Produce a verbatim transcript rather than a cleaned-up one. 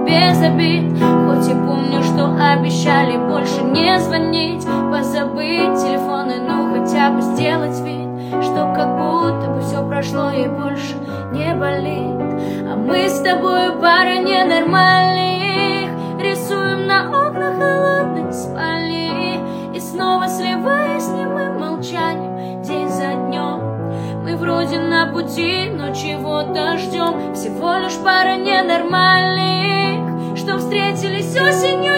без обид. Хоть и помню, что обещали больше не звонить, позабыть телефоны, ну хотя бы сделать вид, что как будто бы все прошло и больше не болит. А мы с тобой пара ненормальных, рисуем на окнах холодной спальни, и снова сливаясь с немым молчанием день за днем. Мы вроде на пути, но чего-то ждем. Всего лишь пара ненормальных, что встретились осенью